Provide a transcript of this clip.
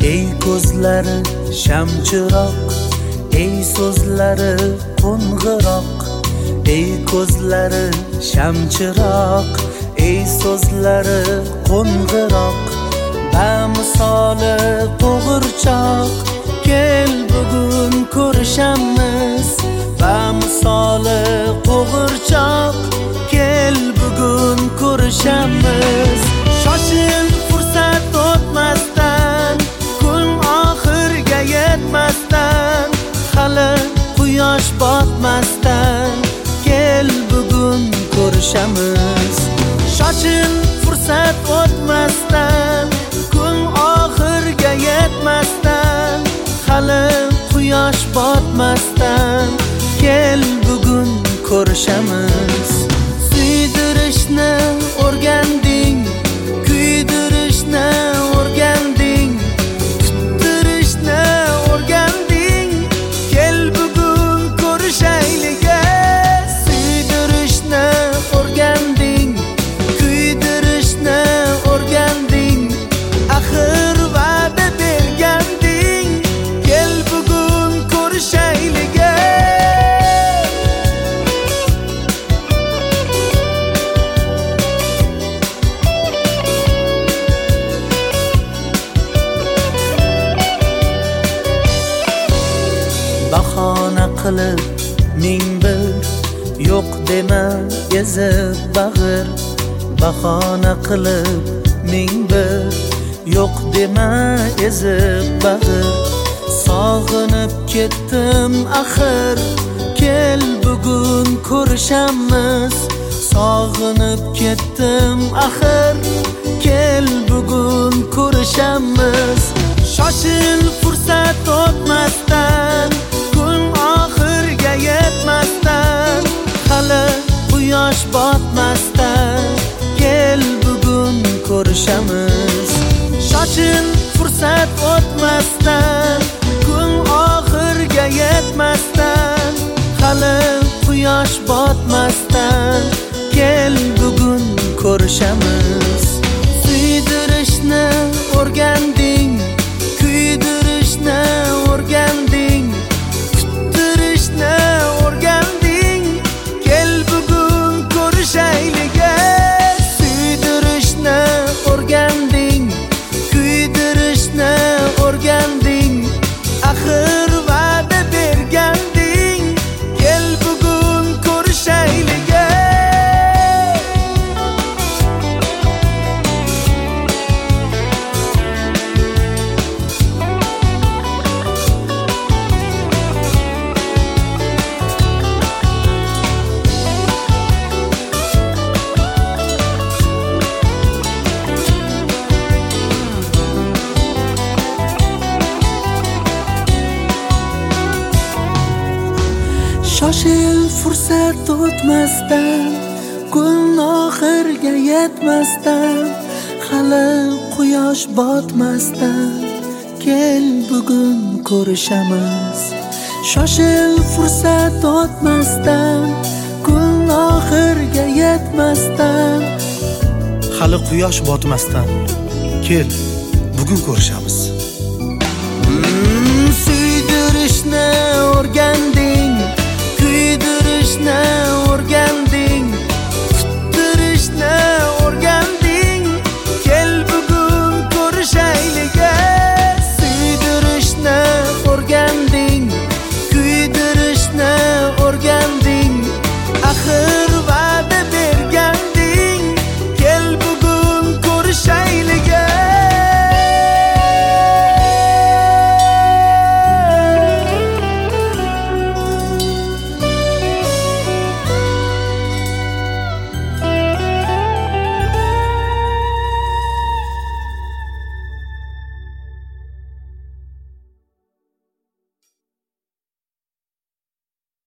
ey ko'zlari shamchiroq, ey so'zlari qo'ng'iroq, ey ko'zlari shamchiroq, ey so'zlari qo'ng'iroq, bamisoli qo'g'irchoq, kel bugun ko'rishamiz. Bamisoli qo'g'irchoq, kel bugun ko'rishamiz. Shoshil fursat o'tmasdan, kun oxirga yetmasdan, hali quyosh botmasdan, kel bugun ko'rishamiz. Shoshil fursat o'tmasdan, kun oxirga yetmasdan, hali quyosh botmasdan, kel bugun ko'rishamiz. Suydirishni o'rganding, kuydirishni o'rganding, kuttirishni o'rganding, kel bugun ko'rishaylik. Suydirishni o'rganding, kuydirishni o'rganding, axir va'da berganding, kel bugun ko'rishaylik. Bahona qilib ming bir yo'q dema ezib bag'ir. Bahona qilib ming bir yo'q dema ezib bag'ir. Sog'inib ketdim axir, kel bugun ko'rishamiz. Sog'inib ketdim axir, kel bugun ko'rishamiz. Shoshil fursat o'tmasdan, kun oxirga yetmasdan, hali quyosh botmasdan, kel bugun ko'rishamiz. Shoshil fursat o'tmasdan, kun oxirga yetmasdan, hali quyosh botmasdan, kel bugun ko'rishamiz. Suydirishni o'rganding, kuydirishni o'rganding, kuttirishni o'rganding, kel bugun ko'rishaylik. Suydirishni o'rganding, kuydirishni o'rganding, axir va'da berganding, kel bugun ko'rishaylik. Shoshil fursat o'tmasdan, kun oxirga yetmasdan, hali quyosh botmasdan, kel bugun ko'rishamiz. Shoshil fursat o'tmasdan, kun oxirga yetmasdan, hali quyosh botmasdan, kel bugun ko'rishamiz. Suydirishni o'rganding, kuydirishni